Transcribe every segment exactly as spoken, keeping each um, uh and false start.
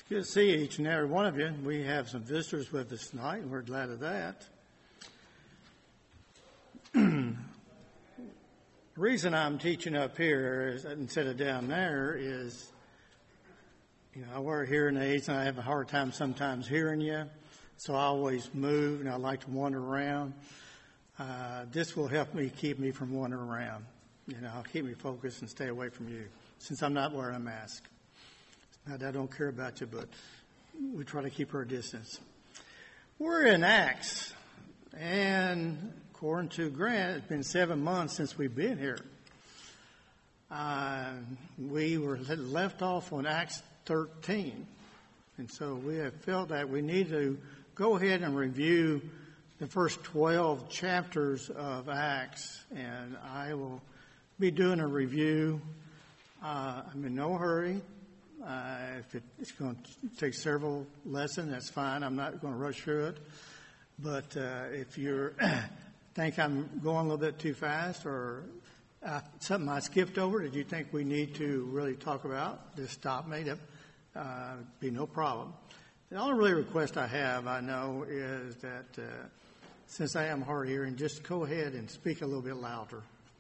Good to see each and every one of you. We have some visitors with us tonight, and we're glad of that. The reason I'm teaching up here is, instead of down there is, you know, I wear hearing aids, and I have a hard time sometimes hearing you, so I always move, and I like to wander around. Uh, this will help me keep me from wandering around. You know, keep me focused and stay away from you, since I'm not wearing a mask. I don't care about you, but we try to keep our distance. We're in Acts, and according to Grant, it's been seven months since we've been here. Uh, we were left off on Acts thirteen, and so we have felt that we need to go ahead and review the first twelve chapters of Acts, and I will be doing a review. Uh, I'm in no hurry. Uh, if it, it's going to take several lessons, that's fine. I'm not going to rush through it. But uh, if you think I'm going a little bit too fast or uh, something I skipped over that you think we need to really talk about, just stop me. That uh, be no problem. The only really request I have, I know, is that uh, since I am hard of hearing, just go ahead and speak a little bit louder.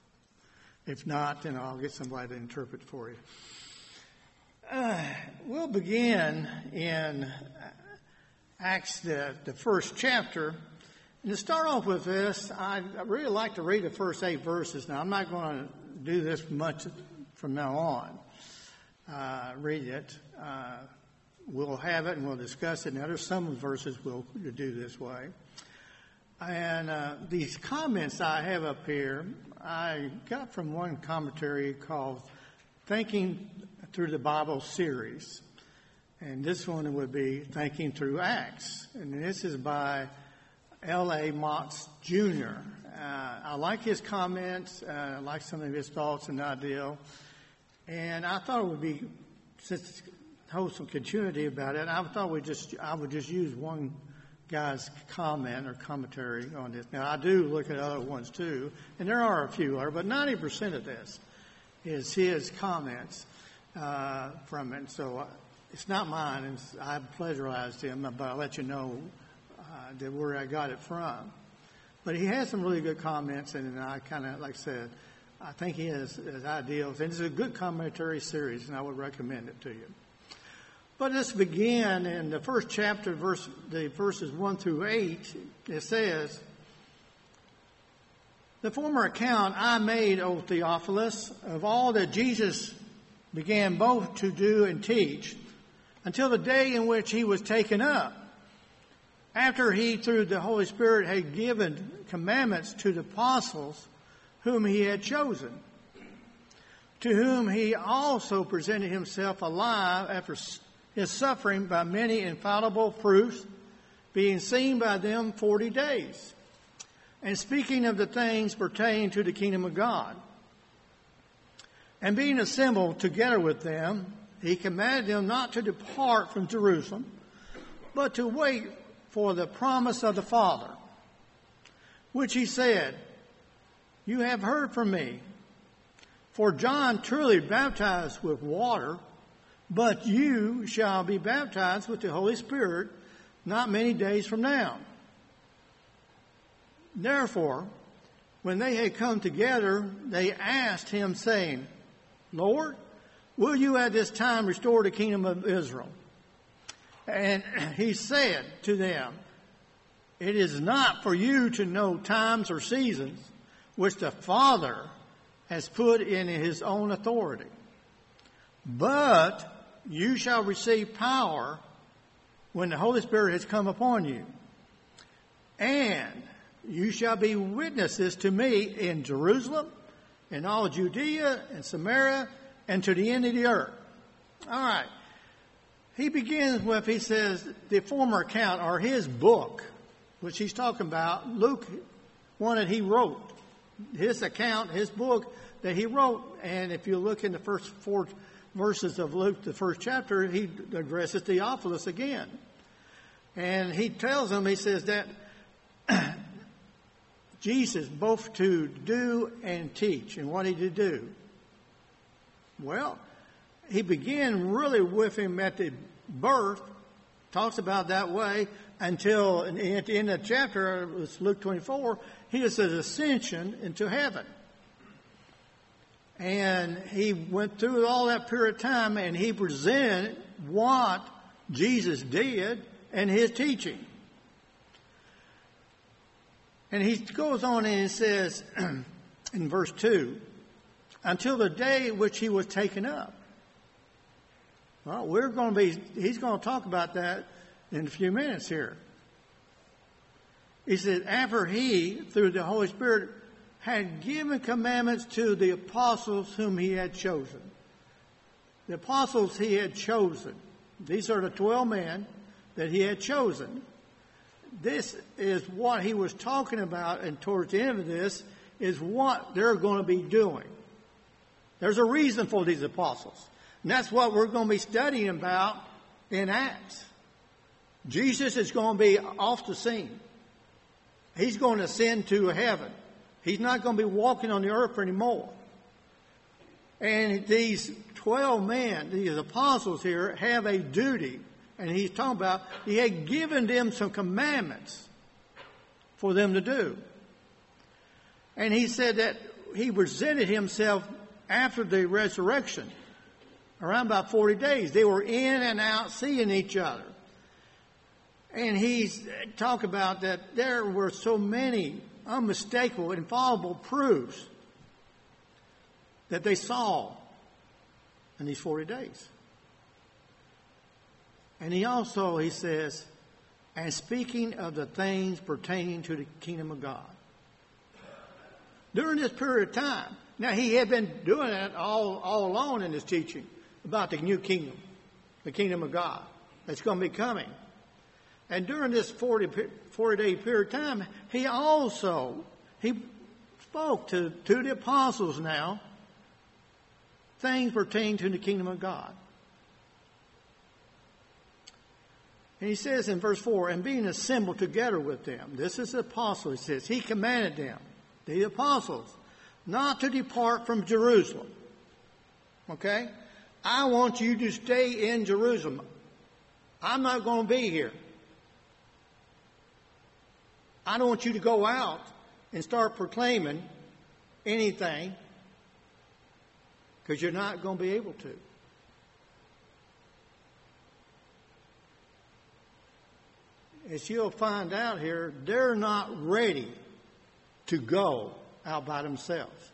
If not, then I'll get somebody to interpret for you. Uh, we'll begin in Acts, the, the first chapter. And to start off with this, I, I really like to read the first eight verses. Now, I'm not going to do this much from now on. Uh, read it. Uh, we'll have it and we'll discuss it. Now, there's some verses we'll do this way. And uh, these comments I have up here, I got from one commentary called Thinking Through the Bible series. And this one would be Thinking Through Acts. And this is by L A Motts Junior Uh, I like his comments. Uh, I like some of his thoughts and ideal. And I thought it would be, since hold some continuity about it, I thought we just I would just use one guy's comment or commentary on this. Now, I do look at other ones too, and there are a few other, but ninety percent of this is his comments uh, from it. So uh, it's not mine. It's, I plagiarized him, but I'll let you know uh, that where I got it from. But he has some really good comments, and I kind of, like I said, I think he has, has ideals. And it's a good commentary series, and I would recommend it to you. But let's begin in the first chapter, verse, the verses one through eight. It says, "The former account I made, O Theophilus, of all that Jesus began both to do and teach, until the day in which he was taken up, after he, through the Holy Spirit, had given commandments to the apostles whom he had chosen, to whom he also presented himself alive after his suffering by many infallible proofs, being seen by them forty days, and speaking of the things pertaining to the kingdom of God. And being assembled together with them, he commanded them not to depart from Jerusalem, but to wait for the promise of the Father, which he said, You have heard from me. For John truly baptized with water, but you shall be baptized with the Holy Spirit not many days from now. Therefore, when they had come together, they asked him, saying, Lord, will you at this time restore the kingdom of Israel? And he said to them, It is not for you to know times or seasons which the Father has put in his own authority. But you shall receive power when the Holy Spirit has come upon you. And you shall be witnesses to me in Jerusalem, in all Judea and Samaria, and to the end of the earth. All right. He begins with, he says, the former account, or his book, which he's talking about, Luke, one that he wrote. His account, his book that he wrote. And if you look in the first four verses of Luke, the first chapter, he addresses Theophilus again. And he tells him, he says that Jesus both to do and teach. And what did he do? Well, he began really with him at the birth, talks about that way, until at the end of the chapter, it's Luke twenty-four, he is his ascension into heaven. And he went through all that period of time, and he presented what Jesus did and his teaching. And he goes on and he says in verse two, until the day which he was taken up. Well, we're going to be, he's going to talk about that in a few minutes here. He said, after he, through the Holy Spirit, had given commandments to the apostles whom he had chosen. The apostles he had chosen. These are the twelve men that he had chosen. This is what he was talking about, and towards the end of this is what they're going to be doing. There's a reason for these apostles. And that's what we're going to be studying about in Acts. Jesus is going to be off the scene. He's going to ascend to heaven. He's not going to be walking on the earth anymore. And these twelve men, these apostles here, have a duty. And he's talking about, he had given them some commandments for them to do. And he said that he presented himself after the resurrection, around about forty days. They were in and out seeing each other. And he's talked about that there were so many unmistakable, infallible proofs that they saw in these forty days. And he also, he says, and speaking of the things pertaining to the kingdom of God. During this period of time, now he had been doing that all, all along in his teaching about the new kingdom, the kingdom of God that's going to be coming. And during this forty, forty day period of time, he also, he spoke to, to the apostles now, things pertaining to the kingdom of God. And he says in verse four, and being assembled together with them, this is the apostle, he says, he commanded them, the apostles, not to depart from Jerusalem. Okay? I want you to stay in Jerusalem. I'm not going to be here. I don't want you to go out and start proclaiming anything, because you're not going to be able to. As you'll find out here, they're not ready to go out by themselves.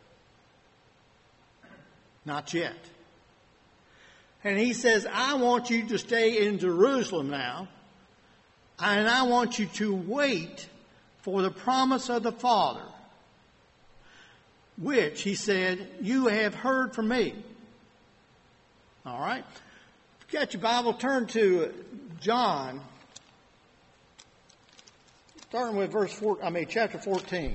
Not yet. And he says, I want you to stay in Jerusalem now, and I want you to wait for the promise of the Father, which, he said, you have heard from me. All right? If you got your Bible, turn to John, starting with verse four, I mean, chapter fourteen.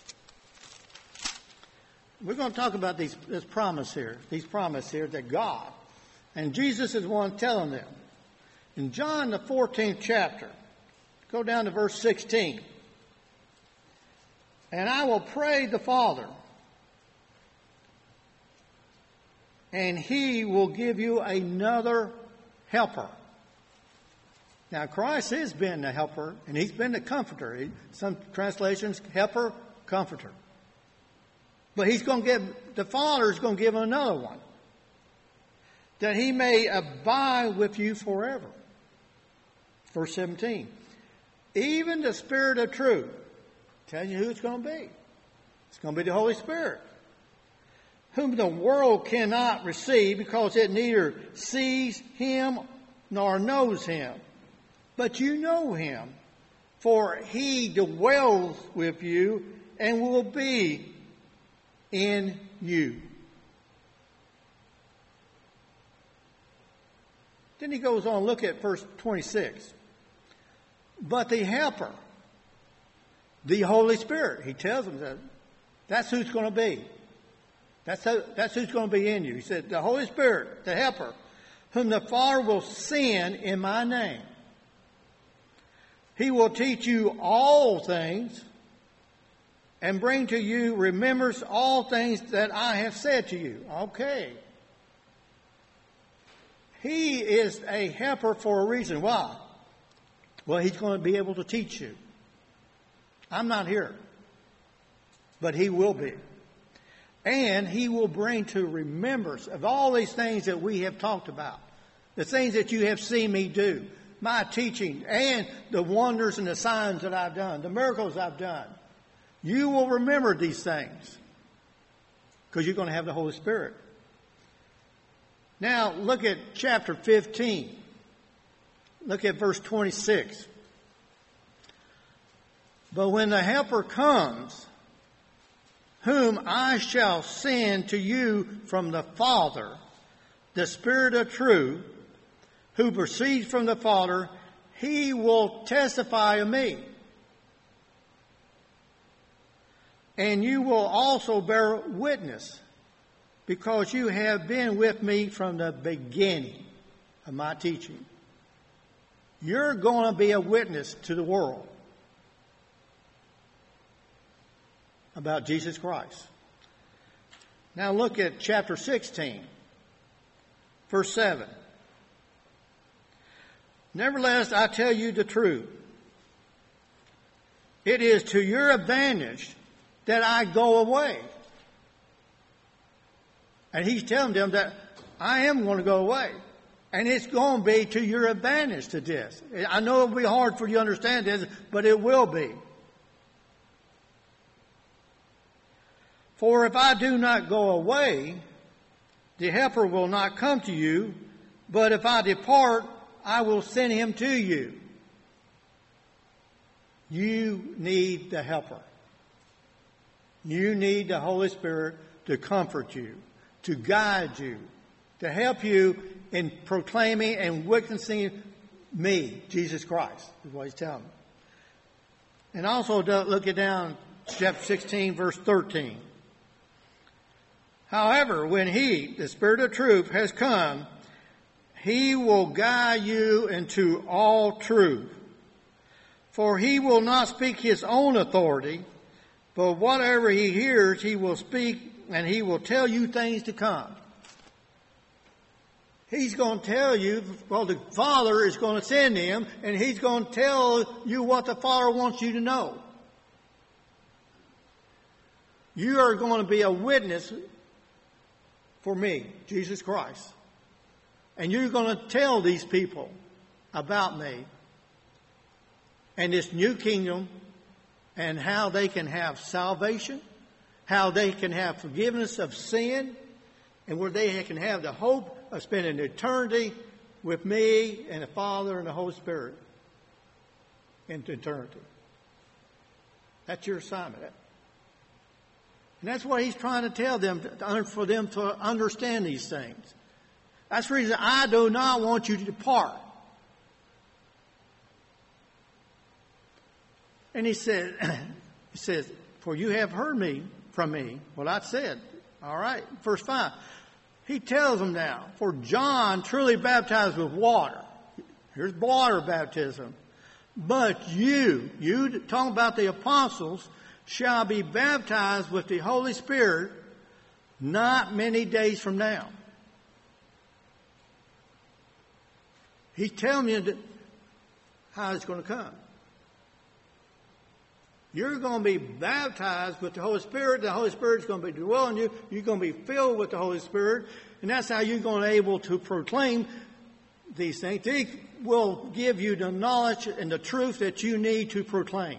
We're going to talk about these, this promise here, these promises here that God, and Jesus is the one telling them. In John, the fourteenth chapter, go down to verse sixteen. And I will pray the Father, and he will give you another helper. Now, Christ has been the helper, and he's been the comforter. Some translations, helper, comforter. But he's going to give, the Father is going to give another one, that he may abide with you forever. Verse seventeen. Even the Spirit of truth. Tells you who it's going to be. It's going to be the Holy Spirit, whom the world cannot receive because it neither sees him nor knows him. But you know him, for he dwells with you and will be in you. Then he goes on, look at verse twenty-six. But the Helper, the Holy Spirit, he tells them that that's who's going to be. That's, how, that's who's going to be in you. He said, the Holy Spirit, the Helper, whom the Father will send in my name. He will teach you all things and bring to you remembrance all things that I have said to you. Okay. He is a helper for a reason. Why? Well, he's going to be able to teach you. I'm not here, but he will be. And he will bring to remembrance of all these things that we have talked about, the things that you have seen me do, my teaching, and the wonders and the signs that I've done, the miracles I've done. You will remember these things because you're going to have the Holy Spirit. Now, look at chapter fifteen. Look at verse twenty-six. But when the Helper comes, whom I shall send to you from the Father, the Spirit of truth, who proceeds from the Father, he will testify of me. And you will also bear witness, because you have been with me from the beginning of my teaching. You're going to be a witness to the world about Jesus Christ. Now look at chapter sixteen, verse seven. Nevertheless, I tell you the truth. It is to your advantage that I go away. And he's telling them that I am going to go away. And it's going to be to your advantage to this. I know it'll be hard for you to understand this, but it will be. For if I do not go away, the Helper will not come to you, but if I depart, I will send him to you. You need the Helper. You need the Holy Spirit to comfort you, to guide you, to help you in proclaiming and witnessing me, Jesus Christ, is what he's telling me. And also look at down chapter sixteen, verse thirteen. However, when he, the Spirit of truth, has come, he will guide you into all truth. For he will not speak his own authority, but whatever he hears, he will speak, and he will tell you things to come. He's going to tell you, well, the Father is going to send him, and he's going to tell you what the Father wants you to know. You are going to be a witness for me, Jesus Christ. And you're going to tell these people about me and this new kingdom and how they can have salvation, how they can have forgiveness of sin, and where they can have the hope of spending eternity with me and the Father and the Holy Spirit into eternity. That's your assignment. And that's what he's trying to tell them, for them to understand these things. That's the reason I do not want you to depart. And he said, he says, for you have heard me from me, what I said. All right, verse five. He tells them now, for John truly baptized with water. Here's water baptism. But you, you talking about the apostles, shall be baptized with the Holy Spirit not many days from now. He's telling you that how it's going to come. You're going to be baptized with the Holy Spirit. The Holy Spirit is going to be dwelling you. You're going to be filled with the Holy Spirit. And that's how you're going to be able to proclaim these things. He will give you the knowledge and the truth that you need to proclaim.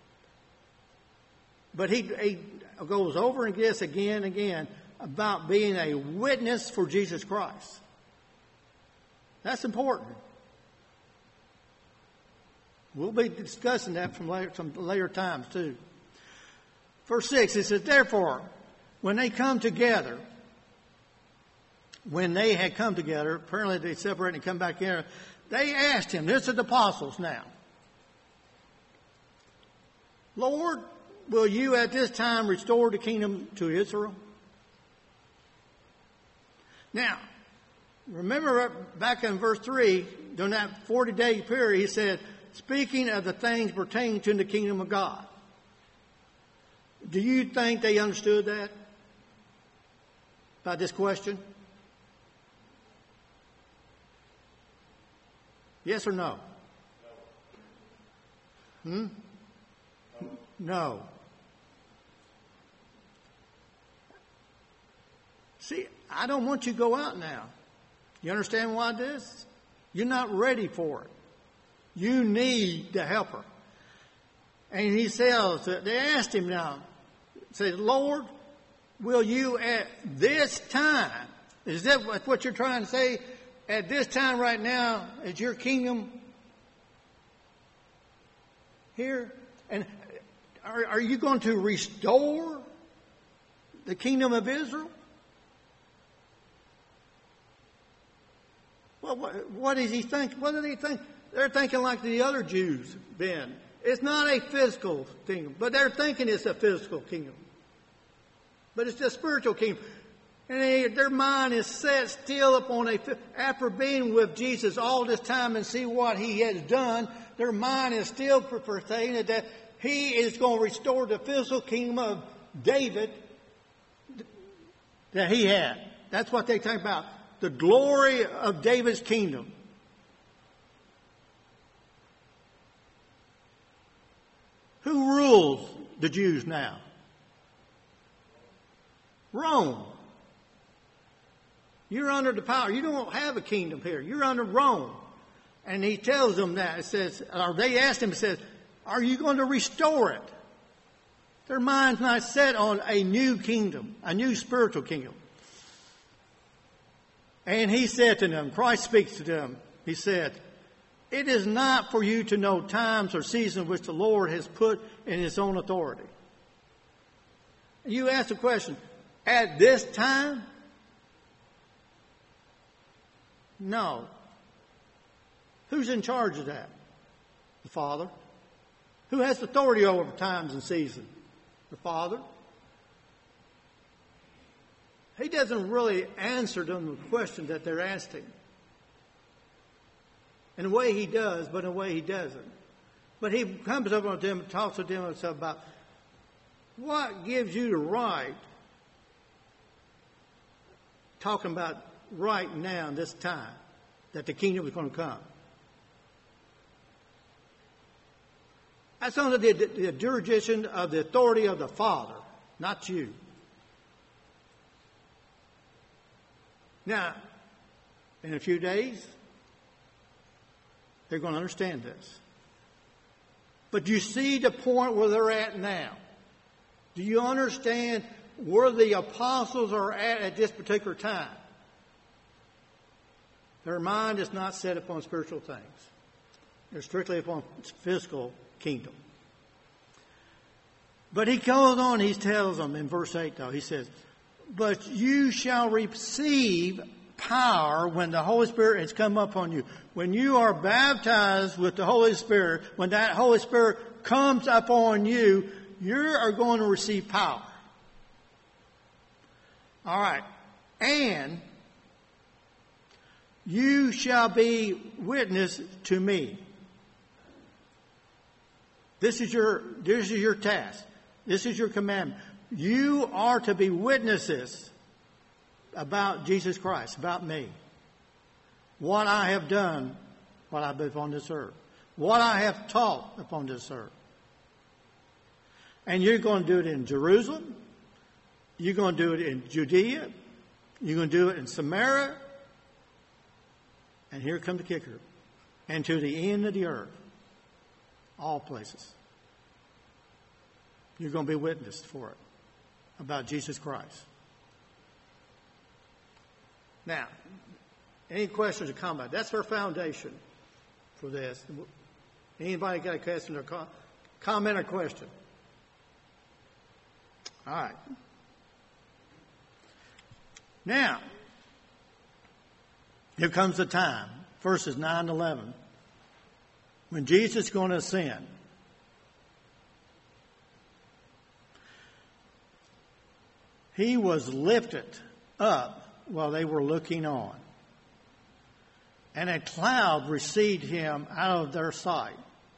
But he, he goes over and gets again and again about being a witness for Jesus Christ. That's important. We'll be discussing that from later, some later times too. Verse six, it says, therefore, when they come together, when they had come together, apparently they separated and come back in, they asked him, this is the apostles now, Lord, will you at this time restore the kingdom to Israel? Now, remember back in verse three, during that forty-day period, he said, speaking of the things pertaining to the kingdom of God. Do you think they understood that? By this question? Yes or no? Hmm? No. See, I don't want you to go out now. You understand why this? You're not ready for it. You need the helper. And he says, they asked him now, said, Lord, will you at this time, is that what you're trying to say? At this time right now, is your kingdom here? And are, are you going to restore the kingdom of Israel? Well, what, what does he think? What do they think? They're thinking like the other Jews then. It's not a physical kingdom, but they're thinking it's a physical kingdom. But it's a spiritual kingdom. And they, their mind is set still upon a, after being with Jesus all this time and see what he has done, their mind is still pertaining that he is going to restore the physical kingdom of David that he had. That's what they think about. The glory of David's kingdom. Who rules the Jews now? Rome. You're under the power. You don't have a kingdom here. You're under Rome. And he tells them that. It says, or they asked him, it says, are you going to restore it? Their mind's not set on a new kingdom, a new spiritual kingdom. And he said to them, Christ speaks to them, he said, it is not for you to know times or seasons which the Lord has put in his own authority. You ask the question, at this time? No. Who's in charge of that? The Father. Who has authority over times and seasons? The Father. He doesn't really answer them the question that they're asking. In a way he does, but in a way he doesn't. But he comes up to them and talks to them about what gives you the right, talking about right now, this time, that the kingdom is going to come. That's under the, the, the jurisdiction of the authority of the Father, not you. Now, in a few days, they're going to understand this. But you see the point where they're at now. Do you understand where the apostles are at at this particular time? Their mind is not set upon spiritual things. They're strictly upon physical kingdom. But he goes on, he tells them in verse eight though, he says, but you shall receive power when the Holy Spirit has come upon you. When you are baptized with the Holy Spirit, when that Holy Spirit comes upon you, you are going to receive power. All right. And you shall be witness to me. This is your, this is your task. This is your commandment. You are to be witnesses about Jesus Christ, about me. What I have done while I've been upon this earth. What I have taught upon this earth. And you're going to do it in Jerusalem. You're going to do it in Judea. You're going to do it in Samaria. And here comes the kicker. And to the end of the earth. All places. You're going to be witnessed for it. About Jesus Christ. Now, any questions or comments? That's our foundation for this. Anybody got a question or com- comment or question? All right. Now, here comes the time, verses nine to eleven, when Jesus is going to ascend. He was lifted up while they were looking on. And a cloud received him out of their sight.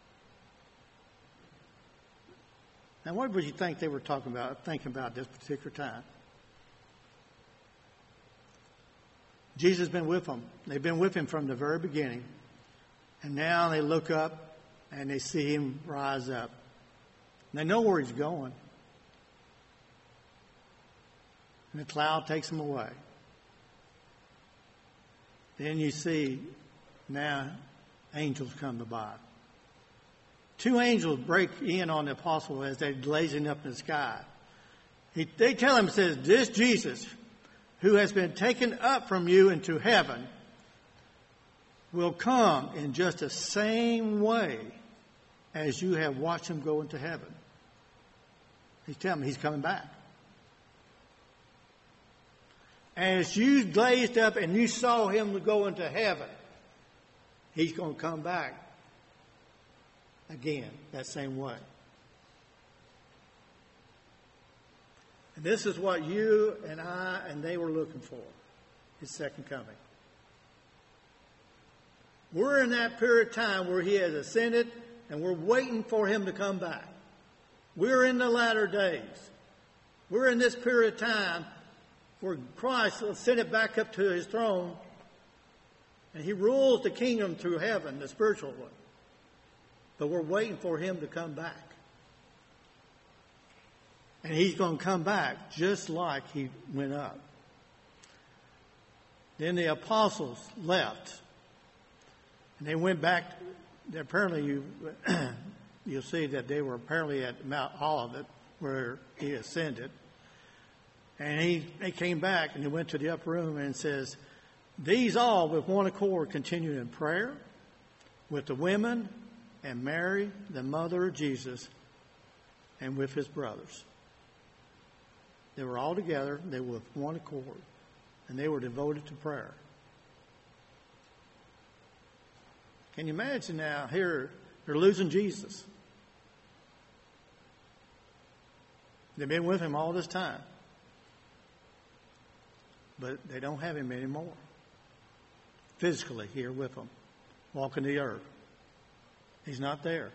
Now, what would you think they were talking about, thinking about this particular time? Jesus has been with them. They've been with him from the very beginning. And now they look up and they see him rise up. They know where he's going. And the cloud takes him away. Then you see now angels come by. Two angels break in on the apostle as they're blazing up in the sky. He, they tell him, says, this Jesus, who has been taken up from you into heaven, will come in just the same way as you have watched him go into heaven. He's telling me he's coming back. As you blazed up and you saw him go into heaven, he's going to come back again that same way. And this is what you and I and they were looking for, his second coming. We're in that period of time where he has ascended and we're waiting for him to come back. We're in the latter days. We're in this period of time where Christ will send it back up to his throne and he rules the kingdom through heaven, the spiritual one. But we're waiting for him to come back. And he's going to come back just like he went up. Then the apostles left. And they went back. Apparently, you, you'll see that they were apparently at Mount Olivet where he ascended. And he, they came back and they went to the upper room and says, these all with one accord continued in prayer with the women and Mary, the mother of Jesus, and with his brothers. They were all together. They were with one accord. And they were devoted to prayer. Can you imagine now, here, they're losing Jesus. They've been with him all this time. But they don't have him anymore. Physically here with them, walking the earth. He's not there.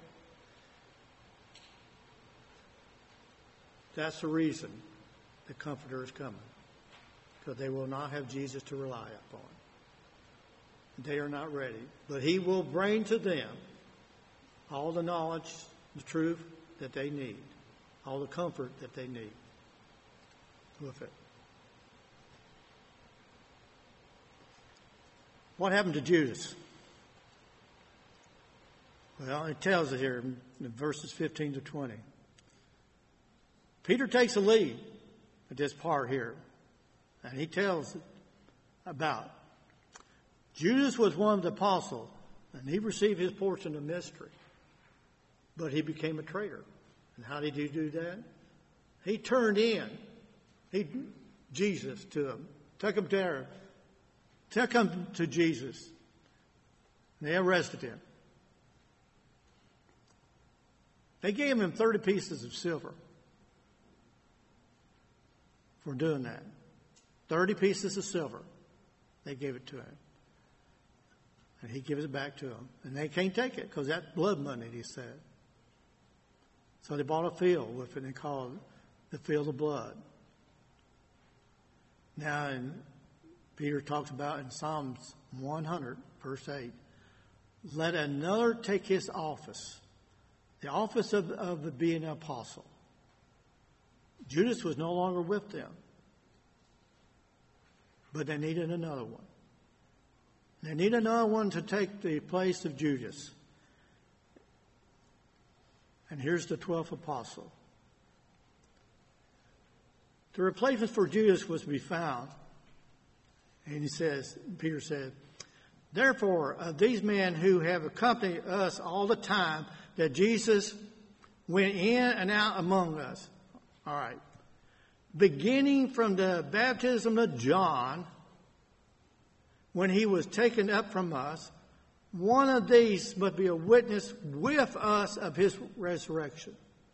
That's the reason the Comforter is coming. Because they will not have Jesus to rely upon. They are not ready. But he will bring to them all the knowledge, the truth that they need. All the comfort that they need with it. What happened to Judas? Well, it tells it here in verses fifteen to twenty. Peter takes the lead at this part here. And he tells about Judas was one of the apostles, and he received his portion of mystery. But he became a traitor. And how did he do that? He turned in he, Jesus to him, took him there, took him to Jesus. And they arrested him. They gave him thirty pieces of silver for doing that. thirty pieces of silver. They gave it to him. And he gives it back to them. And they can't take it because that's blood money, he said. So they bought a field with it and called it the field of blood. Now, in, Peter talks about in Psalms one hundred, verse eight, let another take his office, the office of, of being an apostle. Judas was no longer with them. But they needed another one. They need another one to take the place of Judas. And here's the twelfth apostle. The replacement for Judas was to be found. And he says, Peter said, therefore, of these men who have accompanied us all the time that Jesus went in and out among us. All right. Beginning from the baptism of John, when he was taken up from us, one of these must be a witness with us of his resurrection.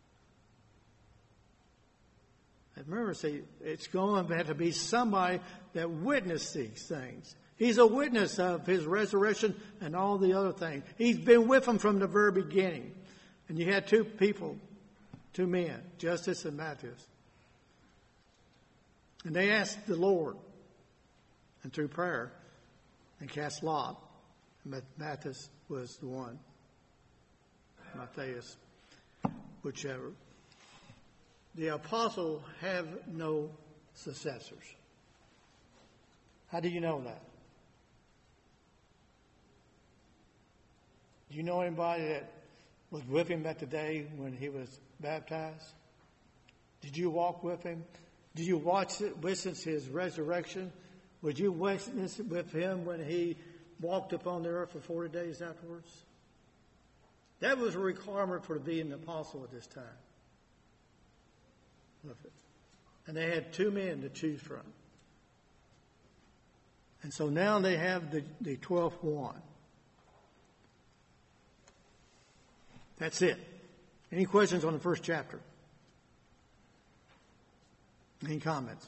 And remember, see, it's going to have to be somebody that witnessed these things. He's a witness of his resurrection and all the other things. He's been with him from the very beginning. And you had two people, two men, Justus and Matthias. And they asked the Lord, and through prayer, and cast lot. Matthias was the one. Matthias, whichever. The apostle have no successors. How do you know that? Do you know anybody that was with him at the day when he was baptized? Did you walk with him? Did you watch it, witness his resurrection? Would you witness with him when he walked upon the earth for forty days afterwards? That was a requirement for being an apostle at this time. And they had two men to choose from. And so now they have the, the twelfth one. That's it. Any questions on the first chapter? Any comments?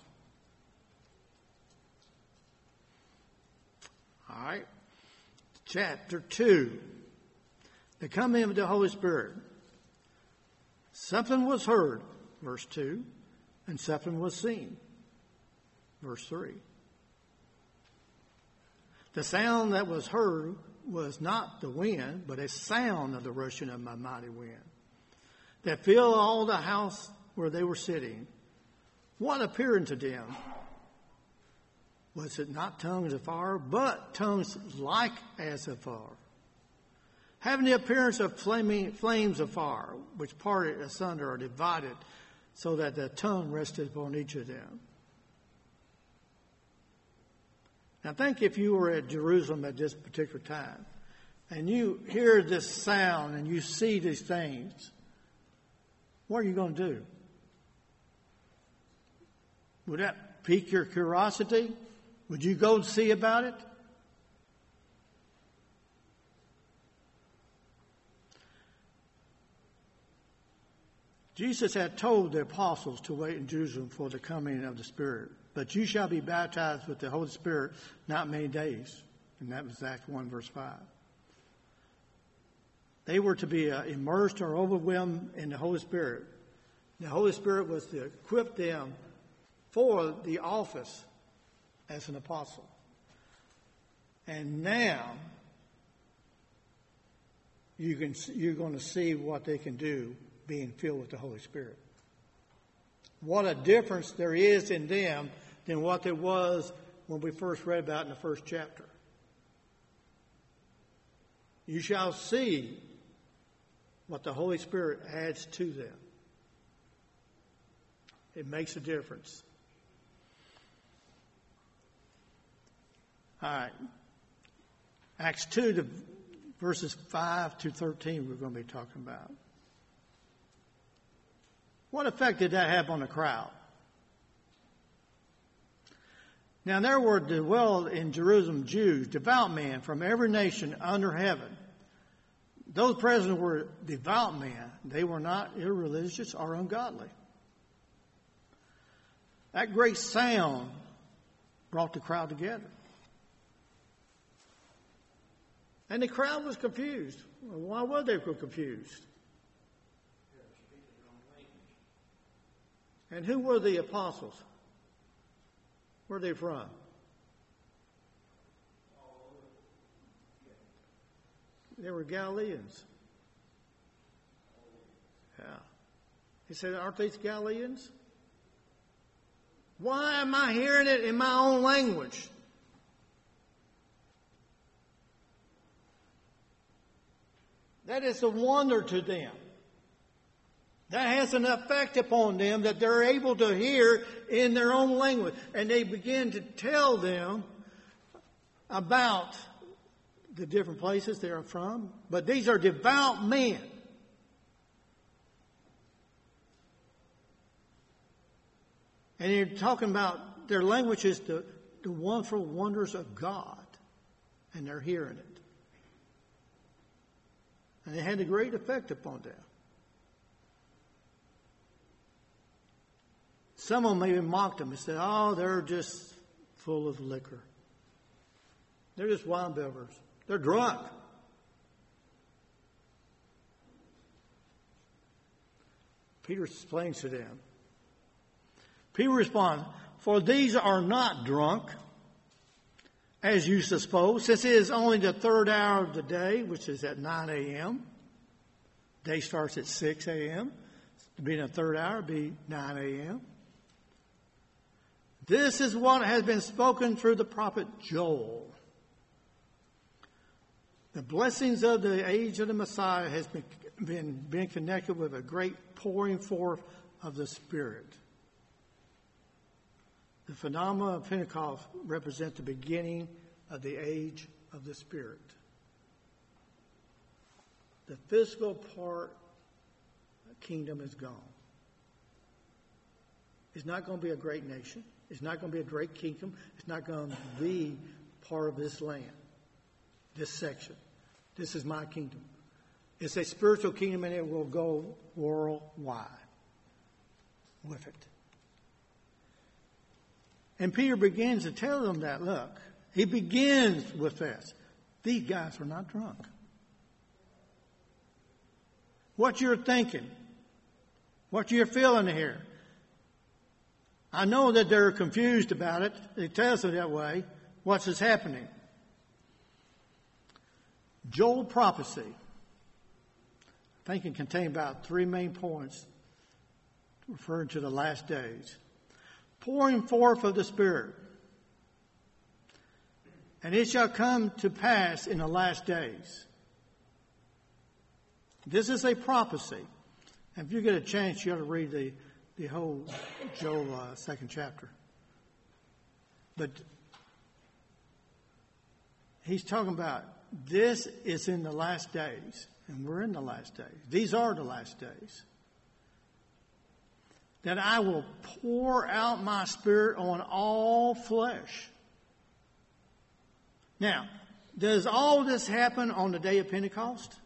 All right. Chapter two. The coming of the Holy Spirit. Something was heard, verse two, and something was seen, verse three. The sound that was heard was not the wind, but a sound of the rushing of a mighty wind that filled all the house where they were sitting. What appeared unto them? Was it not tongues of fire, but tongues like as of fire, having the appearance of flaming flames of fire, which parted asunder or divided, so that the tongue rested upon each of them. Now think if you were at Jerusalem at this particular time, and you hear this sound and you see these things, what are you going to do? Would that pique your curiosity? Would you go see about it? Jesus had told the apostles to wait in Jerusalem for the coming of the Spirit. But you shall be baptized with the Holy Spirit not many days. And that was Acts one, verse five. They were to be uh, immersed or overwhelmed in the Holy Spirit. The Holy Spirit was to equip them for the office as an apostle. And now you can, you're going to see what they can do being filled with the Holy Spirit. What a difference there is in them than what there was when we first read about in the first chapter. You shall see what the Holy Spirit adds to them. It makes a difference. All right. Acts two, to verses five to thirteen we're going to be talking about. What effect did that have on the crowd? Now there were dwelled in Jerusalem Jews, devout men from every nation under heaven. Those present were devout men. They were not irreligious or ungodly. That great sound brought the crowd together. And the crowd was confused. Why were they confused? And who were the apostles? Where are they from? They were Galileans. Yeah. He said, aren't these Galileans? Why am I hearing it in my own language? That is a wonder to them. That has an effect upon them that they're able to hear in their own language. And they begin to tell them about the different places they are from. But these are devout men. And you're talking about their language is the, the wonderful wonders of God. And they're hearing it. And it had a great effect upon them. Some of them even mocked them and said, oh, they're just full of liquor. They're just wine bibbers. They're drunk. Peter explains to them. Peter responds, for these are not drunk, as you suppose, since it is only the third hour of the day, which is at nine a.m., day starts at six a.m., to be in the third hour, it'd be nine a.m. This is what has been spoken through the prophet Joel. The blessings of the age of the Messiah has been, been, been connected with a great pouring forth of the Spirit. The phenomena of Pentecost represent the beginning of the age of the Spirit. The physical part of the kingdom is gone. It's not going to be a great nation. It's not going to be a great kingdom. It's not going to be part of this land, this section. This is my kingdom. It's a spiritual kingdom, and it will go worldwide with it. And Peter begins to tell them that, look, he begins with this. These guys are not drunk. What you're thinking, what you're feeling here. I know that they're confused about it. It tells them that way. What's is happening? Joel prophecy, I think it contains about three main points referring to the last days. Pouring forth of the Spirit. And it shall come to pass in the last days. This is a prophecy. And if you get a chance, you ought to read the, the whole Joel uh, second chapter. But he's talking about this is in the last days. And we're in the last days. These are the last days. That I will pour out my Spirit on all flesh. Now, does all this happen on the day of Pentecost?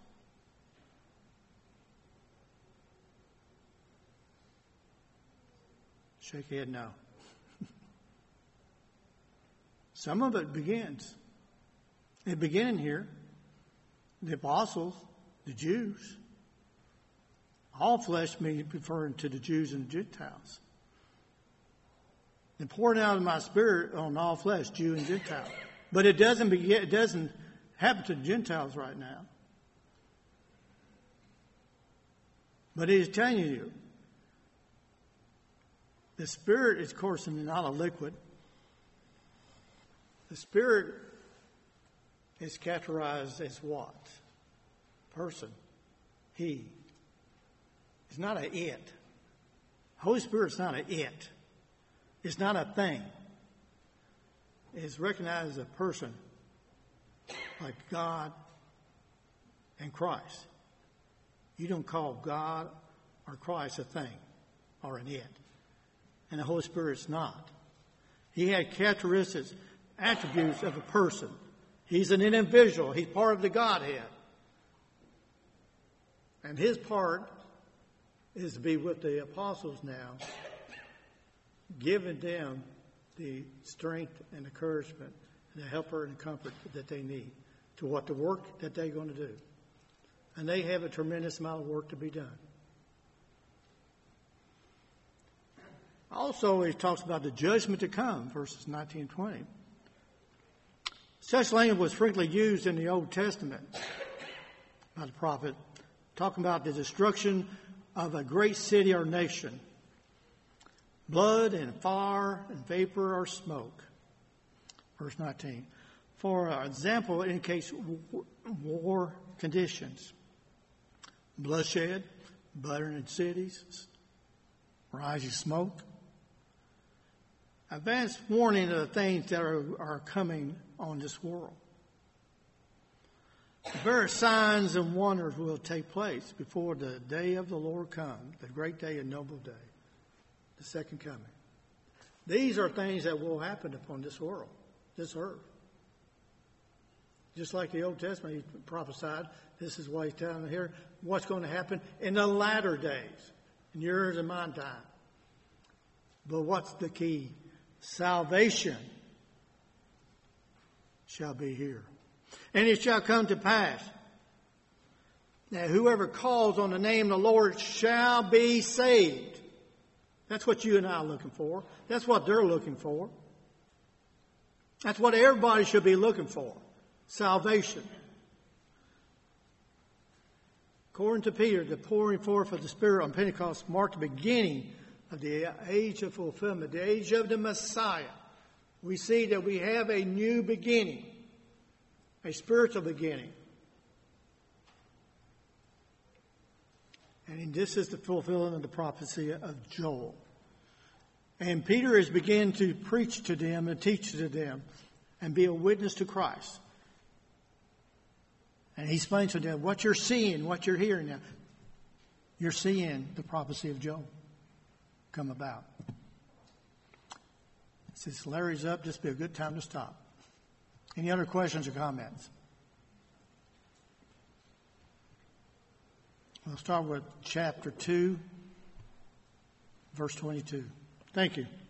Shake your head no. Some of it begins. It began here. The apostles, the Jews. All flesh means referring to the Jews and the Gentiles. And pouring out of my Spirit on all flesh, Jew and Gentile. But it doesn't begin, it doesn't happen to the Gentiles right now. But he's telling you, the Spirit is, of course, not a liquid. The Spirit is categorized as what? Person. He. It's not a it. Holy Spirit's not a it. It's not a thing. It's recognized as a person like God and Christ. You don't call God or Christ a thing or an it. And the Holy Spirit's not. He had characteristics, attributes of a person. He's an individual. He's part of the Godhead. And his part is to be with the apostles now, giving them the strength and encouragement and the helper and comfort that they need to what the work that they're going to do. And they have a tremendous amount of work to be done. Also, he talks about the judgment to come, verses nineteen and twenty. Such language was frequently used in the Old Testament by the prophet, talking about the destruction of a great city or nation. Blood and fire and vapor or smoke. Verse nineteen. For example, it indicates war conditions. Bloodshed, burning cities, rising smoke. Advanced warning of the things that are, are coming on this world. Various signs and wonders will take place before the day of the Lord comes, the great day and noble day, the second coming. These are things that will happen upon this world, this earth. Just like the Old Testament, he prophesied, this is what he's telling here, what's going to happen in the latter days, in yours and my time. But what's the key? Salvation shall be here. And it shall come to pass that whoever calls on the name of the Lord shall be saved. That's what you and I are looking for. That's what they're looking for. That's what everybody should be looking for. Salvation. According to Peter, the pouring forth of the Spirit on Pentecost marked the beginning of the age of fulfillment, the age of the Messiah. We see that we have a new beginning, a spiritual beginning. And this is the fulfillment of the prophecy of Joel. And Peter is beginning to preach to them and teach to them and be a witness to Christ. And he explains to them what you're seeing, what you're hearing now. You're seeing the prophecy of Joel come about. Since Larry's up, this would be a good time to stop. Any other questions or comments? We'll start with chapter two, verse twenty-two. Thank you.